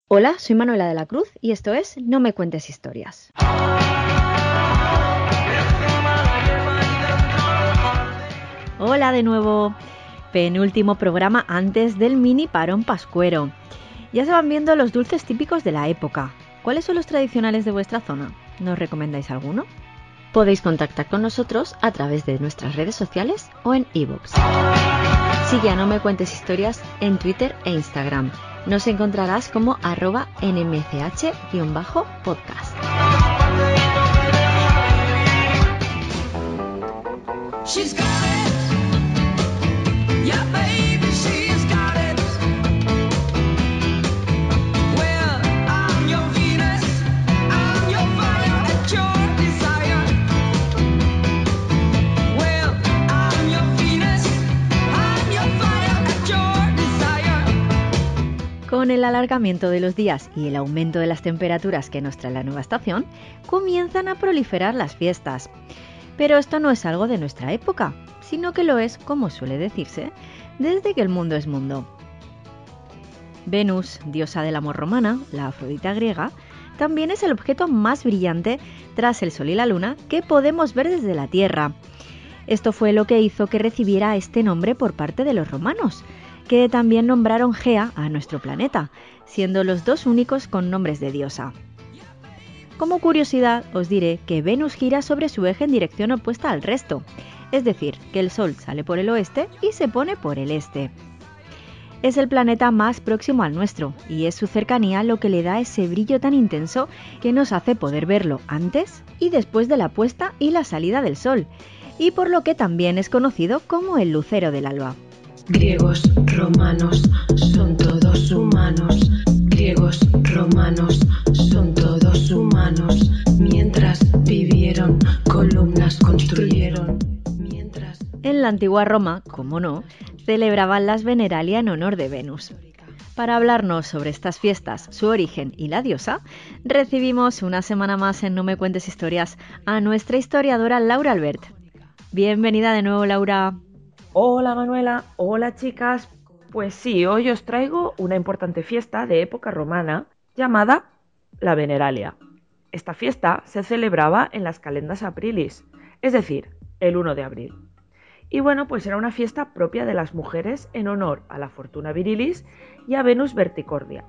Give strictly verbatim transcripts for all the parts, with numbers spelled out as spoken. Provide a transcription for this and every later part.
Hola, soy Manuela de la Cruz y esto es No me cuentes historias. Hola de nuevo. Penúltimo programa antes del mini parón pascuero. Ya se van viendo los dulces típicos de la época. ¿Cuáles son los tradicionales de vuestra zona? ¿Nos recomendáis alguno? Podéis contactar con nosotros a través de nuestras redes sociales o en iVoox. Sigue a No me cuentes historias en Twitter e Instagram. Nos encontrarás como arroba nmch-podcast. She's got it. Yeah, baby, she's got it. Well, I'm your Venus, I'm your fire at your desire. Well, I'm your Venus, I'm your fire at your desire. Con el alargamiento de los días y el aumento de las temperaturas que nos trae la nueva estación, comienzan a proliferar las fiestas. Pero esto no es algo de nuestra época, sino que lo es, como suele decirse, desde que el mundo es mundo. Venus, diosa del amor romana, la Afrodita griega, también es el objeto más brillante tras el Sol y la Luna que podemos ver desde la Tierra. Esto fue lo que hizo que recibiera este nombre por parte de los romanos, que también nombraron Gea a nuestro planeta, siendo los dos únicos con nombres de diosa. Como curiosidad, os diré que Venus gira sobre su eje en dirección opuesta al resto, es decir, que el Sol sale por el oeste y se pone por el este. Es el planeta más próximo al nuestro, y es su cercanía lo que le da ese brillo tan intenso que nos hace poder verlo antes y después de la puesta y la salida del Sol, y por lo que también es conocido como el lucero del alba. Griegos, romanos, son todos humanos. Griegos, romanos, son todos humanos. Mientras vivieron, columnas construyeron. Mientras... En la antigua Roma, como no, celebraban las Veneralia en honor de Venus. Para hablarnos sobre estas fiestas, su origen y la diosa, recibimos una semana más en No me cuentes historias a nuestra historiadora Laura Albert. Bienvenida de nuevo, Laura. Hola Manuela, hola chicas. Pues sí, hoy os traigo una importante fiesta de época romana llamada la Veneralia. Esta fiesta se celebraba en las calendas aprilis, es decir, el uno de abril. Y bueno, pues era una fiesta propia de las mujeres en honor a la Fortuna Virilis y a Venus Verticordia.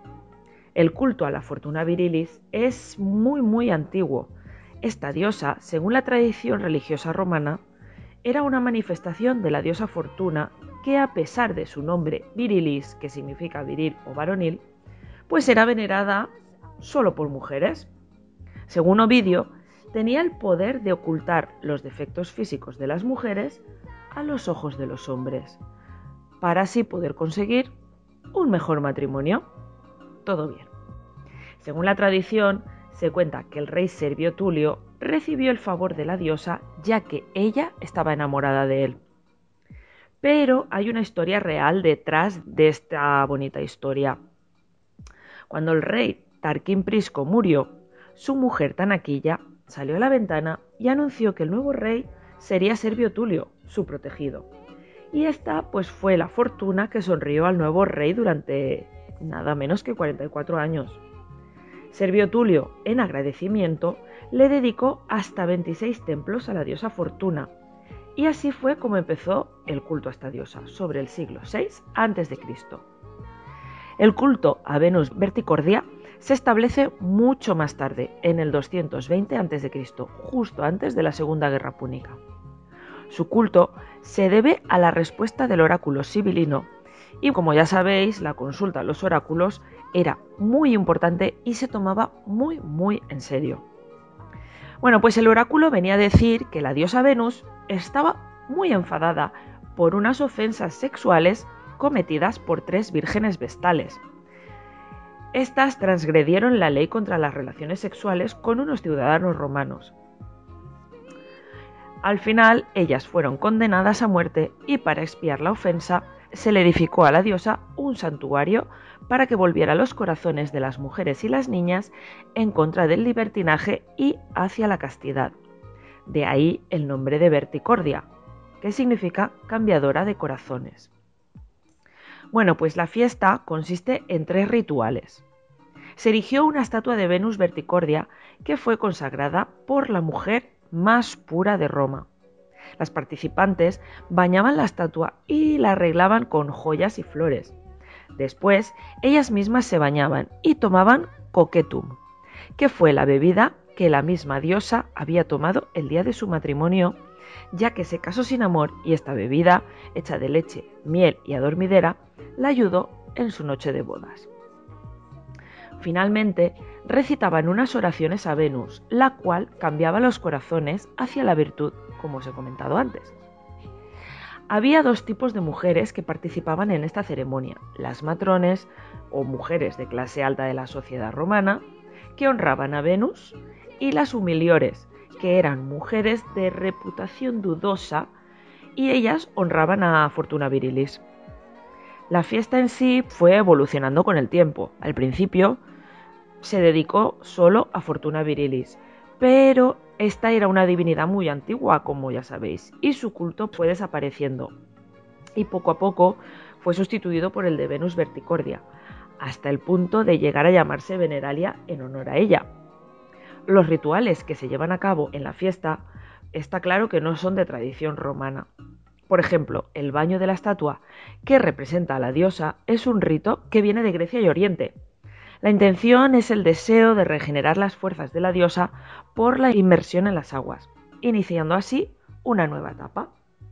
El culto a la Fortuna Virilis es muy muy antiguo. Esta diosa, según la tradición religiosa romana, era una manifestación de la diosa Fortuna que, a pesar de su nombre Virilis, que significa viril o varonil, pues era venerada solo por mujeres. Según Ovidio, tenía el poder de ocultar los defectos físicos de las mujeres a los ojos de los hombres, para así poder conseguir un mejor matrimonio. Todo bien. Según la tradición, se cuenta que el rey Servio Tulio recibió el favor de la diosa ya que ella estaba enamorada de él. Pero hay una historia real detrás de esta bonita historia. Cuando el rey Tarquín Prisco murió, su mujer Tanaquilla salió a la ventana y anunció que el nuevo rey sería Servio Tulio, su protegido. Y esta pues fue la fortuna que sonrió al nuevo rey durante nada menos que cuarenta y cuatro años. Servio Tulio, en agradecimiento, le dedicó hasta veintiséis templos a la diosa Fortuna, y así fue como empezó el culto a esta diosa, sobre el siglo seis antes de Cristo. El culto a Venus Verticordia se establece mucho más tarde, en el doscientos veinte antes de Cristo, justo antes de la Segunda Guerra Púnica. Su culto se debe a la respuesta del oráculo sibilino, y como ya sabéis, la consulta a los oráculos era muy importante y se tomaba muy muy en serio. Bueno, pues el oráculo venía a decir que la diosa Venus estaba muy enfadada por unas ofensas sexuales cometidas por tres vírgenes vestales. Estas transgredieron la ley contra las relaciones sexuales con unos ciudadanos romanos. Al final, ellas fueron condenadas a muerte y para expiar la ofensa se le edificó a la diosa un santuario para que volviera los corazones de las mujeres y las niñas en contra del libertinaje y hacia la castidad. De ahí el nombre de Verticordia, que significa cambiadora de corazones. Bueno, pues la fiesta consiste en tres rituales. se erigió una estatua de Venus Verticordia que fue consagrada por la mujer más pura de Roma. Las participantes bañaban la estatua y la arreglaban con joyas y flores. Después, ellas mismas se bañaban y tomaban coquetum, que fue la bebida que la misma diosa había tomado el día de su matrimonio, ya que se casó sin amor y esta bebida, hecha de leche, miel y adormidera, la ayudó en su noche de bodas. Finalmente, recitaban unas oraciones a Venus, la cual cambiaba los corazones hacia la virtud, como os he comentado antes. Había dos tipos de mujeres que participaban en esta ceremonia, las matrones, o mujeres de clase alta de la sociedad romana, que honraban a Venus, y las humiliores, que eran mujeres de reputación dudosa, y ellas honraban a Fortuna Virilis. La fiesta en sí fue evolucionando con el tiempo. Al principio se dedicó solo a Fortuna Virilis, pero esta era una divinidad muy antigua, como ya sabéis, y su culto fue desapareciendo. Y poco a poco fue sustituido por el de Venus Verticordia, hasta el punto de llegar a llamarse Veneralia en honor a ella. Los rituales que se llevan a cabo en la fiesta está claro que no son de tradición romana. Por ejemplo, el baño de la estatua, que representa a la diosa, es un rito que viene de Grecia y Oriente. La intención es el deseo de regenerar las fuerzas de la diosa por la inmersión en las aguas, iniciando así una nueva etapa.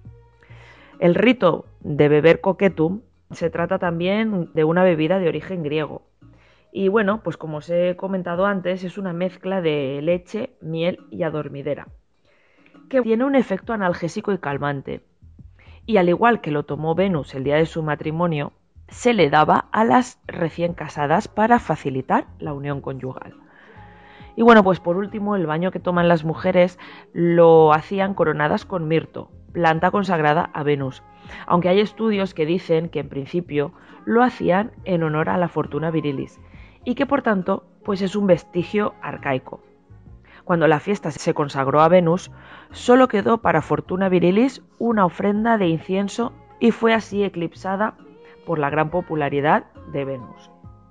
El rito de beber coquetum se trata también de una bebida de origen griego. Y bueno, pues como os he comentado antes, es una mezcla de leche, miel y adormidera, que tiene un efecto analgésico y calmante. Y al igual que lo tomó Venus el día de su matrimonio, se le daba a las recién casadas para facilitar la unión conyugal. Y bueno, pues por último, el baño que toman las mujeres lo hacían coronadas con mirto, planta consagrada a Venus, aunque hay estudios que dicen que en principio lo hacían en honor a la Fortuna Virilis y que por tanto pues es un vestigio arcaico. Cuando la fiesta se consagró a Venus, solo quedó para Fortuna Virilis una ofrenda de incienso y fue así eclipsada por la gran popularidad de Venus.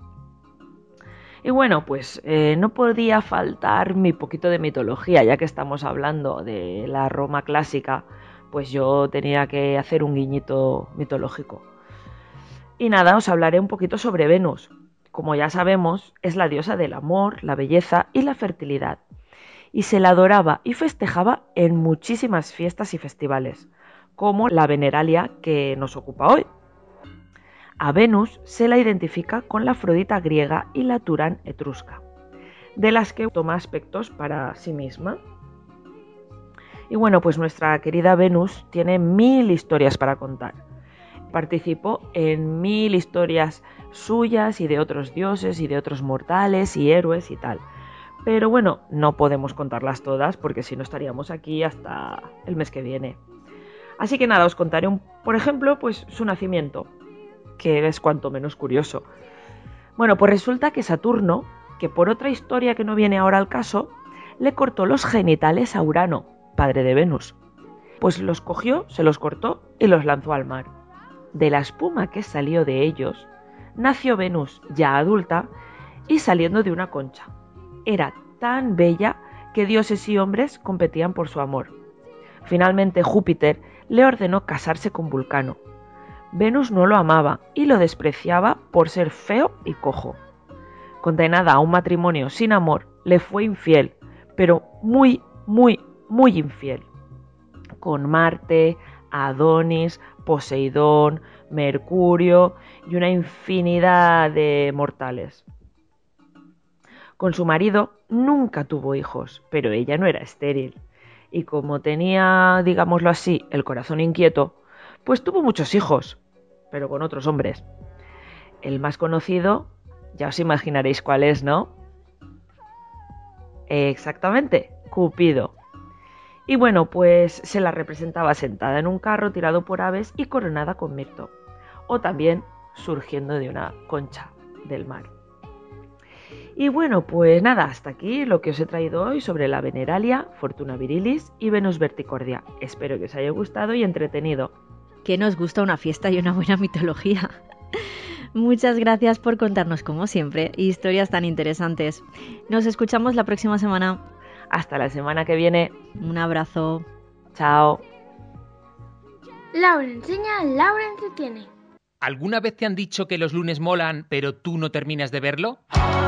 Y bueno, pues eh, no podía faltar mi poquito de mitología, ya que estamos hablando de la Roma clásica, pues yo tenía que hacer un guiñito mitológico. Y nada, os hablaré un poquito sobre Venus. Como ya sabemos, es la diosa del amor, la belleza y la fertilidad, y se la adoraba y festejaba en muchísimas fiestas y festivales, como la Veneralia que nos ocupa hoy. A Venus se la identifica con la Afrodita griega y la Turán etrusca, de las que toma aspectos para sí misma. Y bueno, pues nuestra querida Venus tiene mil historias para contar. Participó en mil historias suyas y de otros dioses y de otros mortales y héroes y tal. Pero bueno, no podemos contarlas todas porque si no estaríamos aquí hasta el mes que viene. Así que nada, os contaré, un, por ejemplo, pues su nacimiento, que es cuanto menos curioso. Bueno, pues resulta que Saturno, que por otra historia que no viene ahora al caso, le cortó los genitales a Urano, padre de Venus. Pues los cogió, se los cortó y los lanzó al mar. De la espuma que salió de ellos, nació Venus, ya adulta, y saliendo de una concha. Era tan bella que dioses y hombres competían por su amor. Finalmente Júpiter le ordenó casarse con Vulcano. Venus no lo amaba y lo despreciaba por ser feo y cojo. Condenada a un matrimonio sin amor, le fue infiel, pero muy, muy, muy infiel. Con Marte, Adonis, Poseidón, Mercurio y una infinidad de mortales. Con su marido nunca tuvo hijos, pero ella no era estéril. Y como tenía, digámoslo así, el corazón inquieto, pues tuvo muchos hijos, pero con otros hombres. El más conocido, ya os imaginaréis cuál es, ¿no? Exactamente, Cupido. Y bueno, pues se la representaba sentada en un carro tirado por aves y coronada con mirto, o también surgiendo de una concha del mar. Y bueno, pues nada, hasta aquí lo que os he traído hoy sobre la Veneralia, Fortuna Virilis y Venus Verticordia. Espero que os haya gustado y entretenido. Que nos gusta una fiesta y una buena mitología. Muchas gracias por contarnos, como siempre, historias tan interesantes. Nos escuchamos la próxima semana. Hasta la semana que viene. Un abrazo. Chao. Laura enseña, Laura entretiene. ¿Alguna vez te han dicho que los lunes molan, pero tú no terminas de verlo?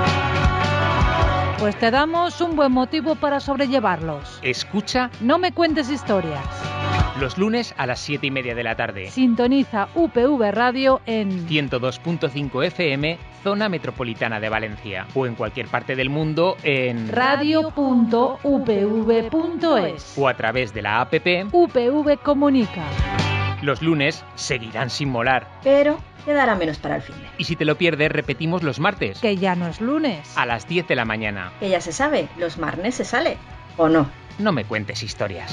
Pues te damos un buen motivo para sobrellevarlos. Escucha No me cuentes historias. los lunes a las siete y media de la tarde. Sintoniza U P V Radio en ciento dos punto cinco F M, Zona Metropolitana de Valencia. O en cualquier parte del mundo en radio punto u p v punto es o a través de la app. U P V Comunica. Los lunes seguirán sin molar. Pero quedará menos para el fin de. Y si te lo pierdes, repetimos los martes. Que ya no es lunes. A las diez de la mañana. Que ya se sabe, los martes se sale. ¿O no? No me cuentes historias.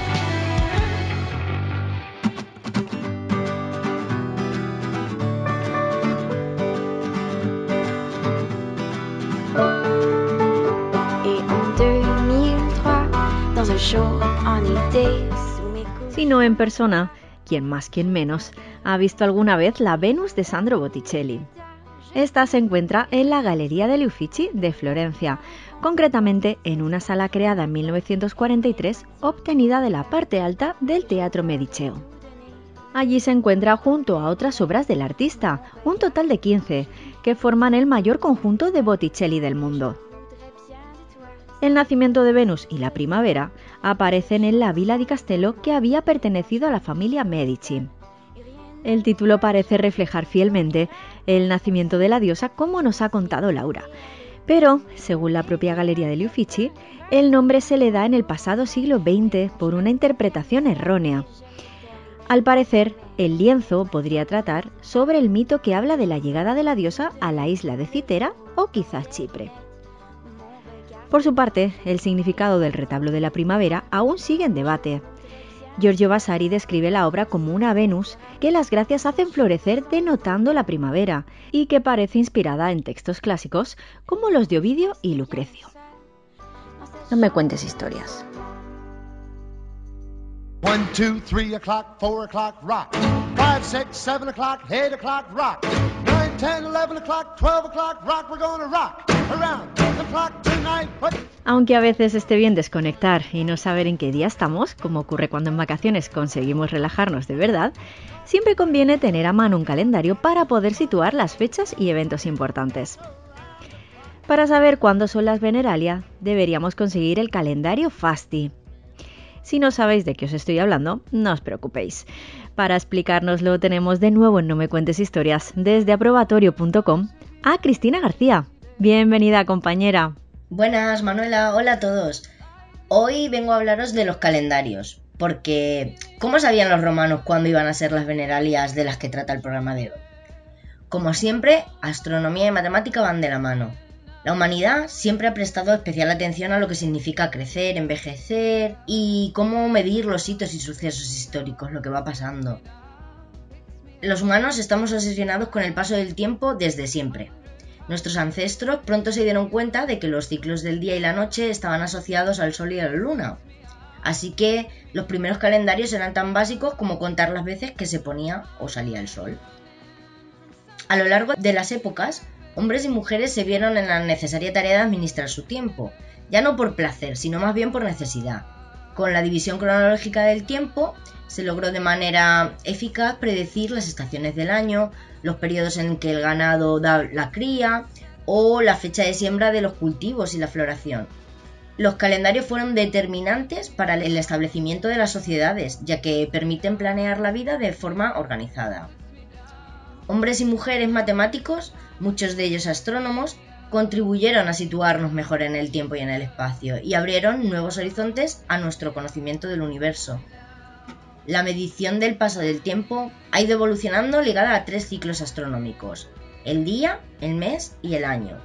Si no en persona, quien más, quien menos, ha visto alguna vez la Venus de Sandro Botticelli. Esta se encuentra en la Galería degli Uffizi de Florencia, concretamente en una sala creada en mil novecientos cuarenta y tres, obtenida de la parte alta del Teatro Mediceo. Allí se encuentra junto a otras obras del artista, un total de quince, que forman el mayor conjunto de Botticelli del mundo. El nacimiento de Venus y la primavera aparecen en la Villa di Castello, que había pertenecido a la familia Medici. El título parece reflejar fielmente el nacimiento de la diosa, como nos ha contado Laura. Pero, según la propia Galería degli Uffizi, el nombre se le da en el pasado siglo veinte por una interpretación errónea. Al parecer, el lienzo podría tratar sobre el mito que habla de la llegada de la diosa a la isla de Citera o quizás Chipre. Por su parte, el significado del retablo de la primavera aún sigue en debate. Giorgio Vasari describe la obra como una Venus que las gracias hacen florecer denotando la primavera y que parece inspirada en textos clásicos como los de Ovidio y Lucrecio. No me cuentes historias. One, two, three o'clock, four o'clock, rock. Five, six, seven o'clock, eight o'clock, rock. Nine, ten, eleven o'clock, twelve o'clock, rock. We're gonna rock around the clock tonight. Aunque a veces esté bien desconectar y no saber en qué día estamos, como ocurre cuando en vacaciones conseguimos relajarnos de verdad, siempre conviene tener a mano un calendario para poder situar las fechas y eventos importantes. Para saber cuándo son las Veneralia, deberíamos conseguir el calendario Fasti. Si no sabéis de qué os estoy hablando, no os preocupéis. Para explicárnoslo tenemos de nuevo en No me cuentes historias, desde aprobatorio punto com, a Cristina García. Bienvenida, compañera. Buenas, Manuela. Hola a todos. Hoy vengo a hablaros de los calendarios, porque ¿cómo sabían los romanos cuándo iban a ser las Veneralias de las que trata el programa de hoy? Como siempre, astronomía y matemática van de la mano. La humanidad siempre ha prestado especial atención a lo que significa crecer, envejecer y cómo medir los hitos y sucesos históricos, lo que va pasando. Los humanos estamos obsesionados con el paso del tiempo desde siempre. Nuestros ancestros pronto se dieron cuenta de que los ciclos del día y la noche estaban asociados al sol y a la luna. Así que los primeros calendarios eran tan básicos como contar las veces que se ponía o salía el sol. A lo largo de las épocas, hombres y mujeres se vieron en la necesaria tarea de administrar su tiempo, ya no por placer, sino más bien por necesidad. Con la división cronológica del tiempo, se logró de manera eficaz predecir las estaciones del año, los periodos en que el ganado da la cría o la fecha de siembra de los cultivos y la floración. Los calendarios fueron determinantes para el establecimiento de las sociedades, ya que permiten planear la vida de forma organizada. Hombres y mujeres matemáticos, muchos de ellos astrónomos, contribuyeron a situarnos mejor en el tiempo y en el espacio y abrieron nuevos horizontes a nuestro conocimiento del universo. La medición del paso del tiempo ha ido evolucionando ligada a tres ciclos astronómicos: el día, el mes y el año.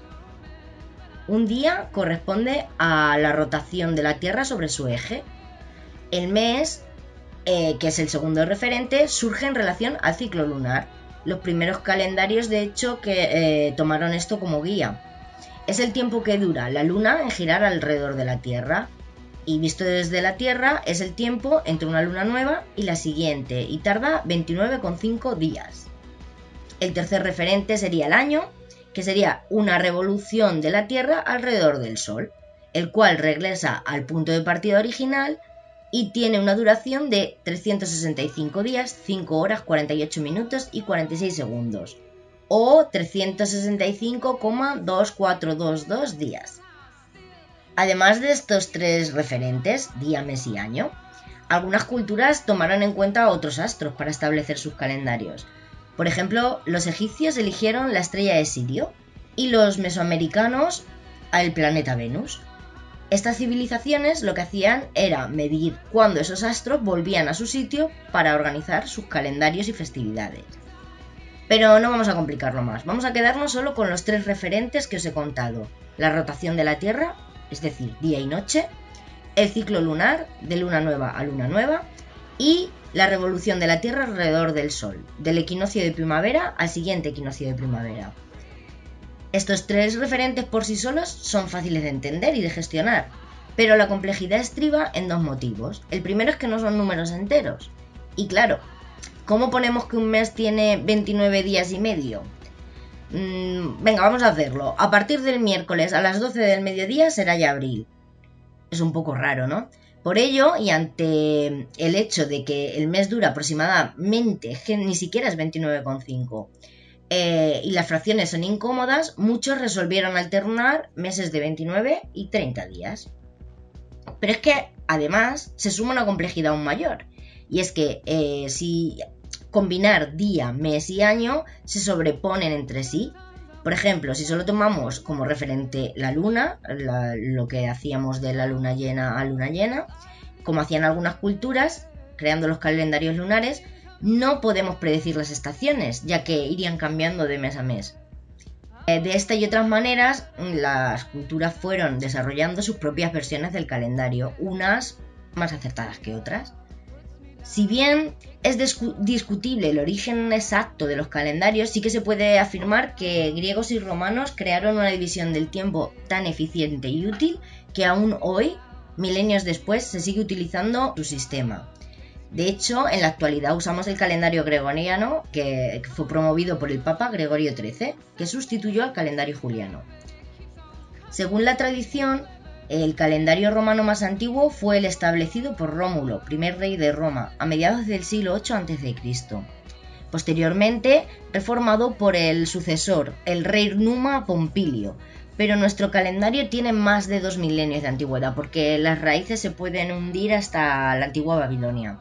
Un día corresponde a la rotación de la Tierra sobre su eje. El mes, eh, que es el segundo referente, surge en relación al ciclo lunar. Los primeros calendarios, de hecho, que eh, tomaron esto como guía. Es el tiempo que dura la luna en girar alrededor de la Tierra. Y visto desde la Tierra, es el tiempo entre una luna nueva y la siguiente, y tarda veintinueve coma cinco días. El tercer referente sería el año, que sería una revolución de la Tierra alrededor del Sol, el cual regresa al punto de partida original y tiene una duración de trescientos sesenta y cinco días, cinco horas, cuarenta y ocho minutos y cuarenta y seis segundos, o trescientos sesenta y cinco coma dos cuatro dos dos días. Además de estos tres referentes, día, mes y año, algunas culturas tomaron en cuenta otros astros para establecer sus calendarios. Por ejemplo, los egipcios eligieron la estrella de Sirio y los mesoamericanos al planeta Venus. Estas civilizaciones lo que hacían era medir cuándo esos astros volvían a su sitio para organizar sus calendarios y festividades. Pero no vamos a complicarlo más, vamos a quedarnos solo con los tres referentes que os he contado: la rotación de la Tierra, es decir, día y noche, el ciclo lunar, de luna nueva a luna nueva, y la revolución de la Tierra alrededor del Sol, del equinoccio de primavera al siguiente equinoccio de primavera. Estos tres referentes por sí solos son fáciles de entender y de gestionar, pero la complejidad estriba en dos motivos. El primero es que no son números enteros. Y claro, ¿cómo ponemos que un mes tiene veintinueve días y medio? Mm, venga, vamos a hacerlo. A partir del miércoles a las doce del mediodía será ya abril. Es un poco raro, ¿no? Por ello, y ante el hecho de que el mes dura aproximadamente, que ni siquiera es veintinueve coma cinco, eh, y las fracciones son incómodas, muchos resolvieron alternar meses de veintinueve y treinta días. Pero es que, además, se suma una complejidad aún mayor, y es que eh, si combinar día, mes y año se sobreponen entre sí. Por ejemplo, si solo tomamos como referente la luna, la, lo que hacíamos de la luna llena a luna llena, como hacían algunas culturas, creando los calendarios lunares, no podemos predecir las estaciones, ya que irían cambiando de mes a mes. De esta y otras maneras, las culturas fueron desarrollando sus propias versiones del calendario, unas más acertadas que otras. Si bien es discutible el origen exacto de los calendarios, sí que se puede afirmar que griegos y romanos crearon una división del tiempo tan eficiente y útil que aún hoy, milenios después, se sigue utilizando su sistema. De hecho, en la actualidad usamos el calendario gregoriano, que fue promovido por el Papa Gregorio trece, que sustituyó al calendario juliano. Según la tradición, el calendario romano más antiguo fue el establecido por Rómulo, primer rey de Roma, a mediados del siglo ocho antes de Cristo. Posteriormente, reformado por el sucesor, el rey Numa Pompilio, pero nuestro calendario tiene más de dos milenios de antigüedad, porque las raíces se pueden hundir hasta la antigua Babilonia.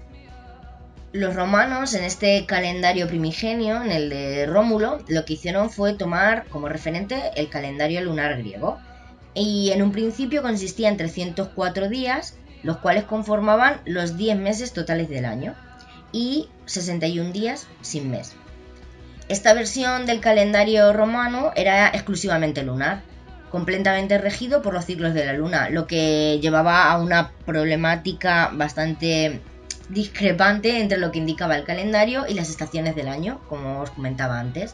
Los romanos, en este calendario primigenio, en el de Rómulo, lo que hicieron fue tomar como referente el calendario lunar griego, y en un principio consistía en trescientos cuatro días, los cuales conformaban los diez meses totales del año, y sesenta y un días sin mes. Esta versión del calendario romano era exclusivamente lunar, completamente regido por los ciclos de la luna, lo que llevaba a una problemática bastante discrepante entre lo que indicaba el calendario y las estaciones del año, como os comentaba antes.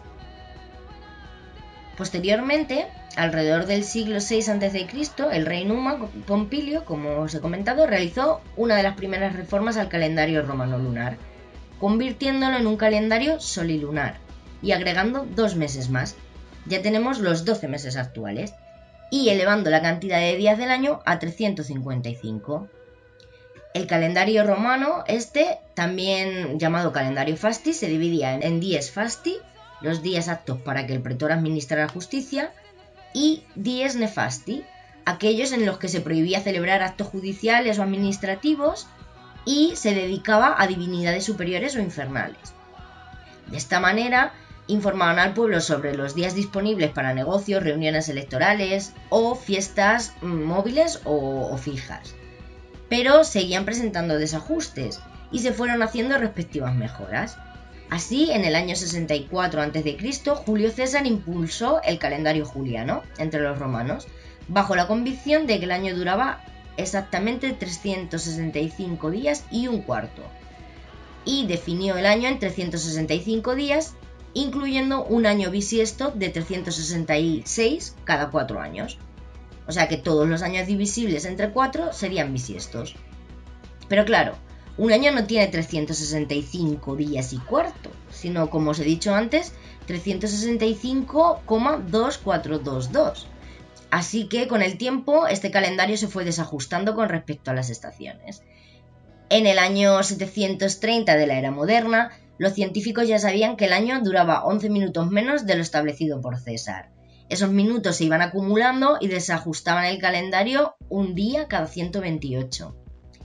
Posteriormente, alrededor del siglo seis antes de Cristo, el rey Numa Pompilio, como os he comentado, realizó una de las primeras reformas al calendario romano lunar, convirtiéndolo en un calendario solilunar y agregando dos meses más. Ya tenemos los doce meses actuales y elevando la cantidad de días del año a trescientos cincuenta y cinco. El calendario romano, este, también llamado calendario fasti, se dividía en dies fasti, los días aptos para que el pretor administrara justicia, y dies nefasti, aquellos en los que se prohibía celebrar actos judiciales o administrativos y se dedicaba a divinidades superiores o infernales. De esta manera, informaban al pueblo sobre los días disponibles para negocios, reuniones electorales o fiestas móviles o, o fijas. Pero seguían presentando desajustes y se fueron haciendo respectivas mejoras. Así, en el año sesenta y cuatro antes de Cristo, Julio César impulsó el calendario juliano entre los romanos, bajo la convicción de que el año duraba exactamente trescientos sesenta y cinco días y un cuarto, y definió el año en trescientos sesenta y cinco días, incluyendo un año bisiesto de trescientos sesenta y seis cada cuatro años. O sea que todos los años divisibles entre cuatro serían bisiestos. Pero claro, un año no tiene trescientos sesenta y cinco días y cuarto, sino, como os he dicho antes, trescientos sesenta y cinco coma dos cuatro dos dos. Así que con el tiempo este calendario se fue desajustando con respecto a las estaciones. En el año setecientos treinta de la era moderna, los científicos ya sabían que el año duraba once minutos menos de lo establecido por César. Esos minutos se iban acumulando y desajustaban el calendario un día cada ciento veintiocho.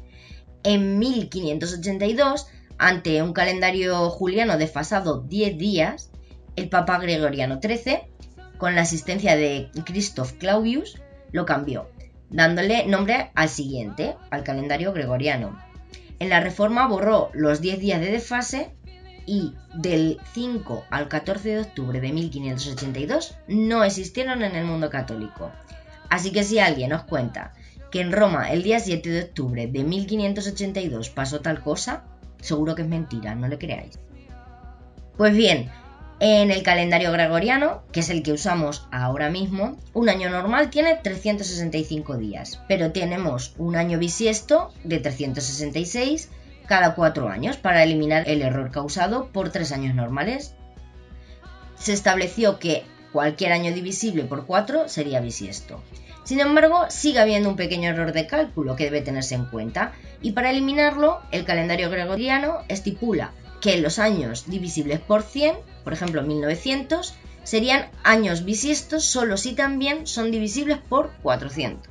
En mil quinientos ochenta y dos, ante un calendario juliano desfasado diez días, el Papa Gregoriano trece, con la asistencia de Christoph Claudius, lo cambió, dándole nombre al siguiente, al calendario gregoriano. En la reforma borró los diez días de desfase y del cinco al catorce de octubre de mil quinientos ochenta y dos no existieron en el mundo católico. Así que si alguien os cuenta que en Roma el día siete de octubre de mil quinientos ochenta y dos pasó tal cosa, seguro que es mentira, no le creáis. Pues bien, en el calendario gregoriano, que es el que usamos ahora mismo, un año normal tiene trescientos sesenta y cinco días, pero tenemos un año bisiesto de trescientos sesenta y seis cada cuatro años para eliminar el error causado por tres años normales. Se estableció que cualquier año divisible por cuatro sería bisiesto. Sin embargo, sigue habiendo un pequeño error de cálculo que debe tenerse en cuenta, y para eliminarlo, el calendario gregoriano estipula que los años divisibles por cien, por ejemplo mil novecientos, serían años bisiestos solo si también son divisibles por cuatrocientos.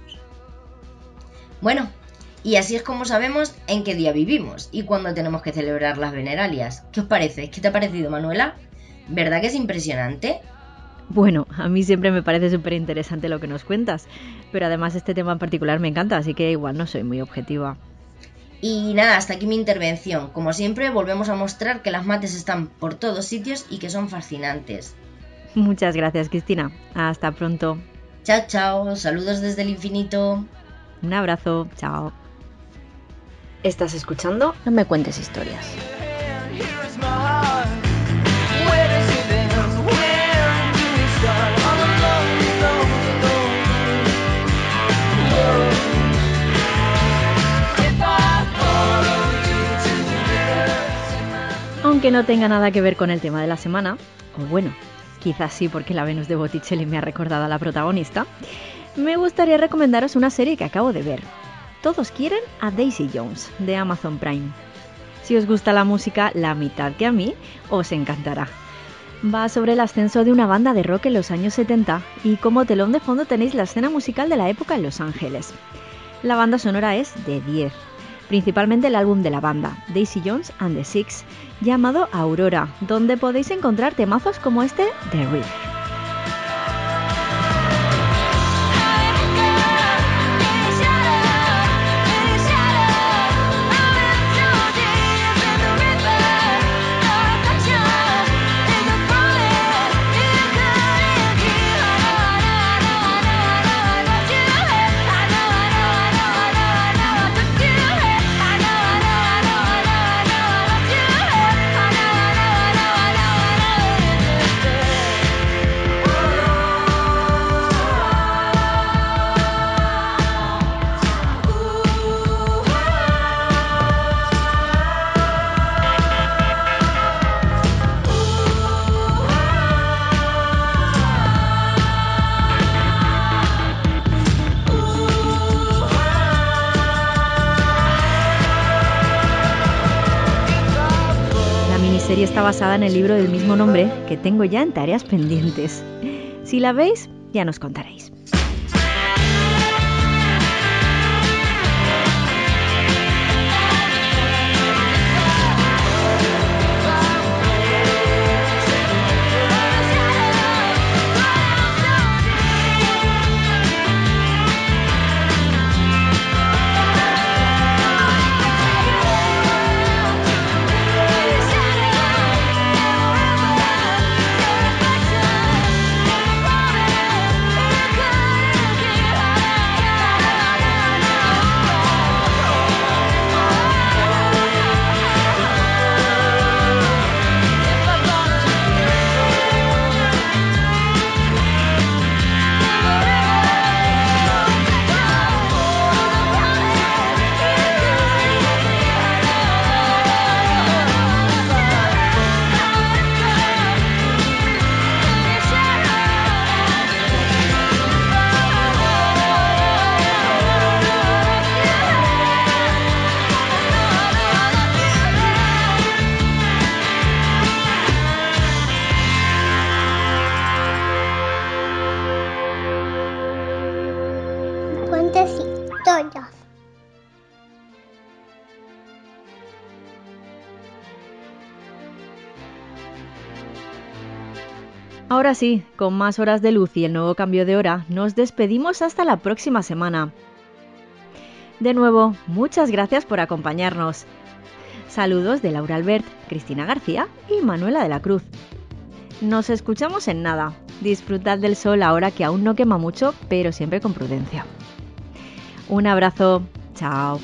Bueno, y así es como sabemos en qué día vivimos y cuándo tenemos que celebrar las Veneralias. ¿Qué os parece? ¿Qué te ha parecido, Manuela? ¿Verdad que es impresionante? Bueno, a mí siempre me parece súper interesante lo que nos cuentas, pero además este tema en particular me encanta, así que igual no soy muy objetiva. Y nada, hasta aquí mi intervención. Como siempre, volvemos a mostrar que las mates están por todos sitios y que son fascinantes. Muchas gracias, Cristina. Hasta pronto. Chao, chao. Saludos desde el infinito. Un abrazo. Chao. Estás escuchando No me cuentes historias. Aunque no tenga nada que ver con el tema de la semana, o bueno, quizás sí porque la Venus de Botticelli me ha recordado a la protagonista, me gustaría recomendaros una serie que acabo de ver. Todos quieren a Daisy Jones, de Amazon Prime. Si os gusta la música la mitad que a mí, os encantará. Va sobre el ascenso de una banda de rock en los años setenta y como telón de fondo tenéis la escena musical de la época en Los Ángeles. La banda sonora es de diez. Principalmente el álbum de la banda, Daisy Jones and the Six, llamado Aurora, donde podéis encontrar temazos como este de River. La serie está basada en el libro del mismo nombre que tengo ya en tareas pendientes. Si la veis, ya nos contaréis. diferentes historias. Ahora sí, con más horas de luz y el nuevo cambio de hora, nos despedimos hasta la próxima semana. De nuevo, muchas gracias por acompañarnos. Saludos de Laura Albert, Cristina García y Manuela de la Cruz. Nos escuchamos en nada. Disfrutad del sol ahora que aún no quema mucho, pero siempre con prudencia. Un abrazo. Chao.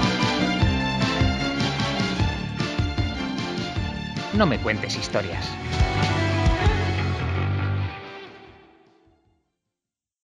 No me cuentes historias.